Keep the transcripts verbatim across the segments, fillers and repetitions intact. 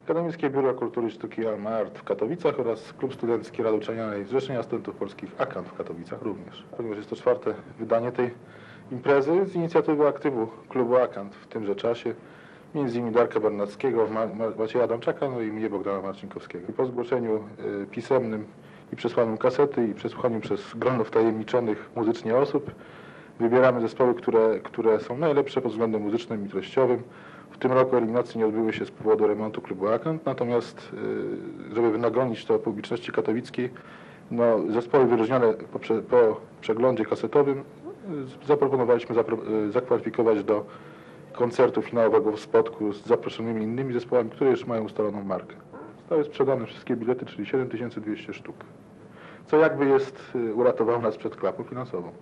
Akademickie Biuro Kultury i Sztuki Alma Art w Katowicach oraz Klub Studencki Rady Uczelnianej Zrzeszenia Studentów Polskich AKANT w Katowicach również. Ponieważ jest to czwarte wydanie tej imprezy z inicjatywy aktywu klubu AKANT w tymże czasie, między innymi Darka Bernackiego, Ma Macieja Adamczaka, no i mnie, Bogdana Marcinkowskiego. I po zgłoszeniu y, pisemnym i przesłaniu kasety i przesłuchaniu przez grono wtajemniczonych muzycznie osób wybieramy zespoły, które, które są najlepsze pod względem muzycznym i treściowym. W tym roku eliminacje nie odbyły się z powodu remontu klubu AKANT, natomiast żeby wynagrodzić to publiczności katowickiej, no, zespoły wyróżnione po, prze, po przeglądzie kasetowym zaproponowaliśmy zapro, zakwalifikować do koncertu finałowego w Spodku z zaproszonymi innymi zespołami, które już mają ustaloną markę. Zostały sprzedane wszystkie bilety, czyli siedem tysięcy dwieście sztuk, co jakby jest uratowało nas przed klapą finansową.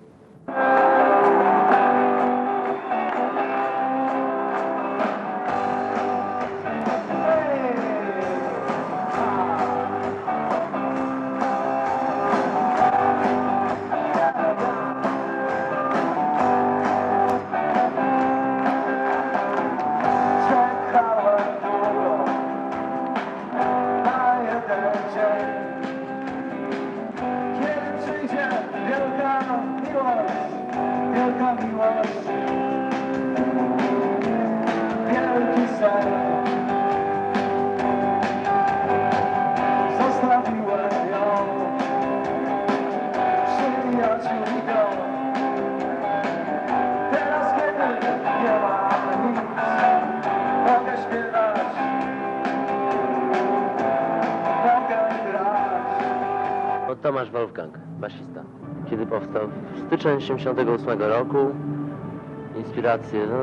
Tomasz Wolfgang, basista. Kiedy powstał? W styczeń osiemdziesiątego ósmego roku. Inspiracje, no...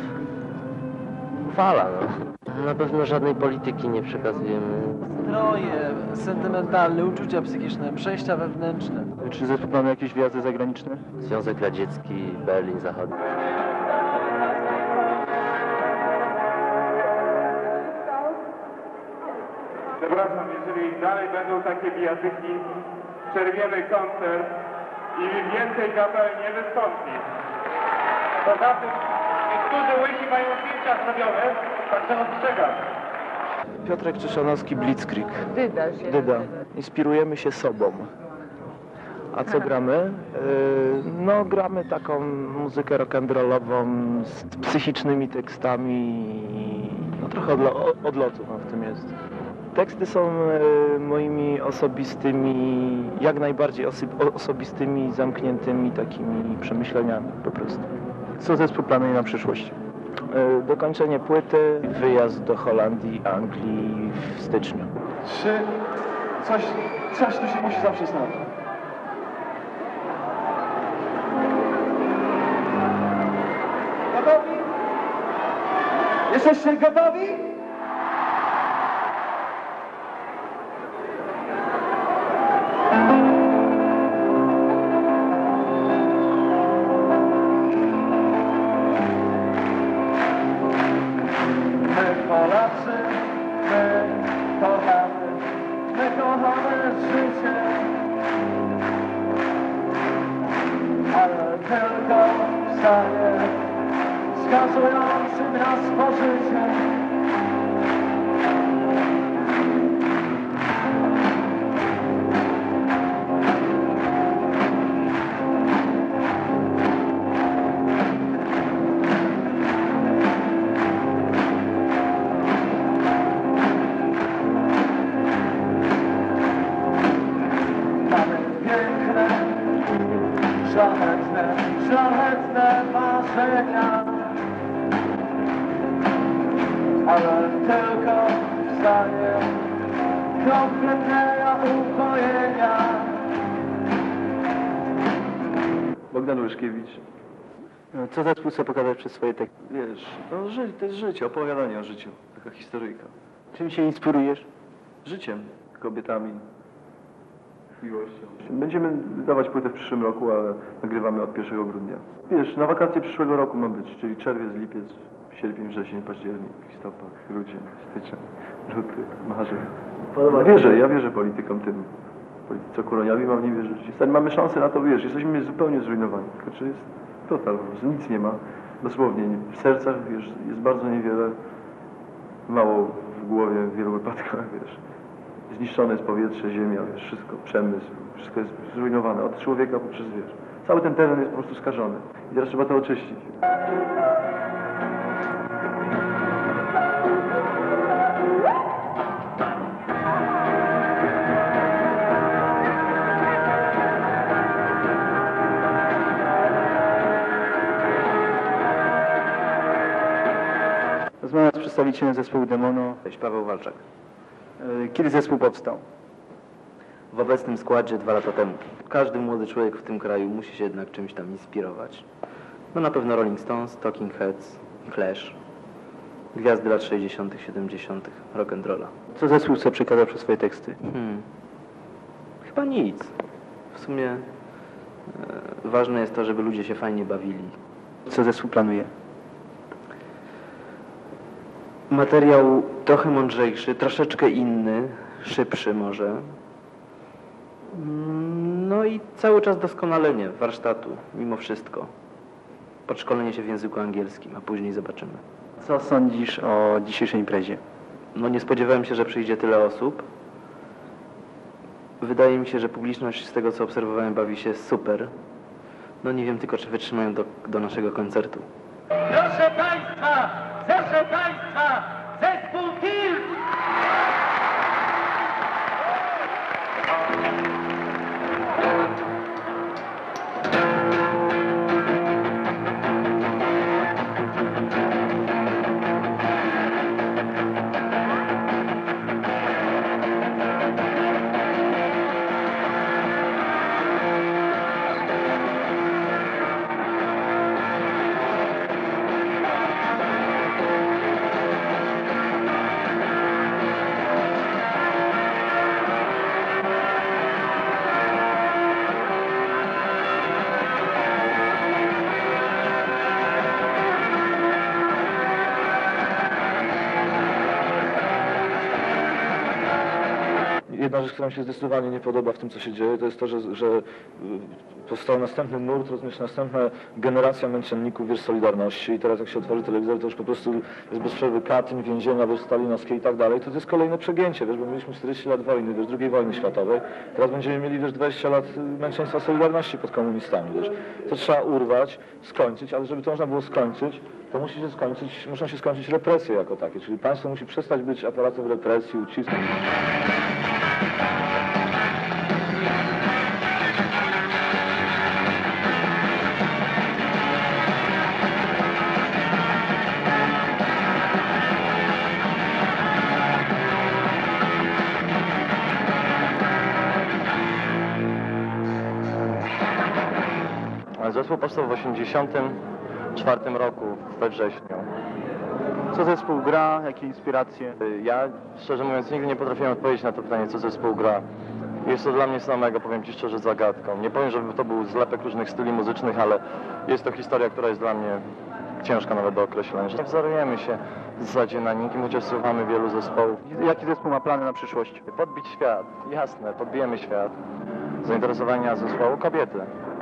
fala, no. Na pewno żadnej polityki nie przekazujemy. Stroje, sentymentalne, uczucia psychiczne, przejścia wewnętrzne. Czy zespół planuje jakieś wjazdy zagraniczne? Związek Radziecki, Berlin Zachodni. Przepraszam, jeżeli dalej będą takie bijatyki, przerwiemy koncert i więcej kapel nie wystąpi. Poza tym niektórzy łysi mają zdjęcia zrobione, także ostrzegam. Piotrek Czyszanowski, Blitzkrieg. Dyda się Dyda. nazywa. Inspirujemy się sobą. A co gramy? Yy, no gramy taką muzykę rock'n'rollową z psychicznymi tekstami. No trochę odlo odlotu no, w tym jest. Teksty są e, moimi osobistymi, jak najbardziej oso osobistymi, zamkniętymi takimi przemyśleniami po prostu. Co zespół planuje na przyszłość? E, dokończenie płyty, wyjazd do Holandii, Anglii w styczniu. Czy coś, coś tu się musi zawsze stać? Gotowi? Jesteście gotowi? Polacy, my kochamy, my kochamy życie, ale tylko w stanie skazującym nas pożycie. Szlachetne, szlachetne marzenia, ale tylko w stanie kompletnego upojenia. Bogdan Łyszkiewicz. Co zespół chce pokazać przez swoje teksty? Wiesz, no ży to jest życie, opowiadanie o życiu. Taka historyjka. Czym się inspirujesz? Życiem, kobietami, miłością. Będziemy wydawać płytę w przyszłym roku, ale nagrywamy od pierwszego grudnia. Wiesz, na wakacje przyszłego roku ma być, czyli czerwiec, lipiec, sierpień, wrzesień, październik, listopad, grudzień, styczeń, luty, marzec. Ja wierzę, ja wierzę politykom tym. Co Kuroniowi mam nie wierzyć. Mamy szansę na to, wiesz, jesteśmy zupełnie zrujnowani. Tylko czy jest total, po prostu nic nie ma. Dosłownie, w sercach, wiesz, jest bardzo niewiele, mało w głowie w wielu wypadkach, wiesz. Zniszczone jest powietrze, ziemia, wiesz, wszystko, przemysł, wszystko jest zrujnowane, od człowieka poprzez, wiesz. Cały ten teren jest po prostu skażony i teraz trzeba to oczyścić. Rozmawiam z przedstawicielem zespołu Demono. Cześć, Paweł Walczak. E, Kiedy zespół powstał? W obecnym składzie dwa lata temu. Każdy młody człowiek w tym kraju musi się jednak czymś tam inspirować. No na pewno Rolling Stones, Talking Heads, Clash, gwiazdy lat sześćdziesiątych, siedemdziesiątych, rock and rolla. Co zespół chce przekazać przez swoje teksty? Hmm. Chyba nic. W sumie e, ważne jest to, żeby ludzie się fajnie bawili. Co zespół planuje? Materiał trochę mądrzejszy, troszeczkę inny, szybszy może. Mm, No i cały czas doskonalenie warsztatu, mimo wszystko. Podszkolenie się w języku angielskim, a później zobaczymy. Co sądzisz o dzisiejszej imprezie? No nie spodziewałem się, że przyjdzie tyle osób. Wydaje mi się, że publiczność z tego, co obserwowałem, bawi się super. No nie wiem tylko, czy wytrzymają do, do naszego koncertu. Proszę Państwa, proszę Państwa, zespół Tilt! Jedna rzecz, która mi się zdecydowanie nie podoba w tym, co się dzieje, to jest to, że, że y, powstał następny nurt, rozumiesz, następna generacja męczenników, wiesz, Solidarności i teraz jak się otworzy telewizor, to już po prostu jest bez przerwy Katyn, więzienia, wiesz, stalinowskie i tak dalej. To, to jest kolejne przegięcie, wiesz, bo mieliśmy czterdzieści lat wojny, wiesz, drugiej wojny światowej, teraz będziemy mieli, wiesz, dwadzieścia lat męczeństwa Solidarności pod komunistami, wiesz. To trzeba urwać, skończyć, ale żeby to można było skończyć, to musi się skończyć, muszą się skończyć represje jako takie, czyli państwo musi przestać być aparatem represji, ucisku. Zespół powstał w osiemdziesiątym czwartym roku, we wrześniu. Co zespół gra? Jakie inspiracje? Ja, szczerze mówiąc, nigdy nie potrafiłem odpowiedzieć na to pytanie, co zespół gra. Jest to dla mnie samego, powiem Ci szczerze, zagadką. Nie powiem, żeby to był zlepek różnych styli muzycznych, ale jest to historia, która jest dla mnie ciężka nawet do określenia. Nie wzorujemy się w zasadzie na nikim, chociaż słuchamy wielu zespołów. Jaki zespół ma plany na przyszłość? Podbić świat, jasne, podbijemy świat. Zainteresowania zespołu kobiety.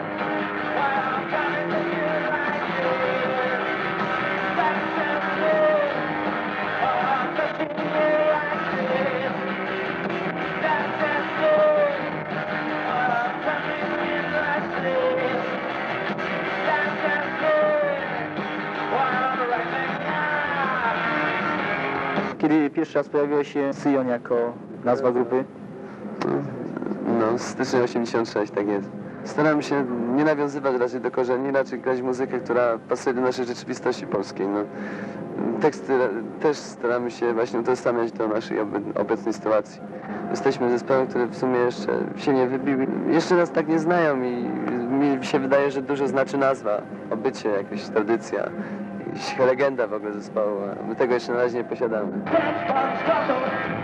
Kiedy pierwszy raz pojawiła się Syjon jako nazwa grupy? No, styczeń osiemdziesiąt sześć, tak jest. Staramy się nie nawiązywać raczej do korzeni, raczej grać muzykę, która pasuje do naszej rzeczywistości polskiej. No, teksty też staramy się właśnie utożsamiać do naszej obecnej sytuacji. Jesteśmy zespołem, który w sumie jeszcze się nie wybił. Jeszcze nas tak nie znają i mi się wydaje, że dużo znaczy nazwa, obycie, jakaś tradycja, jakaś legenda w ogóle zespołu. My tego jeszcze na razie nie posiadamy.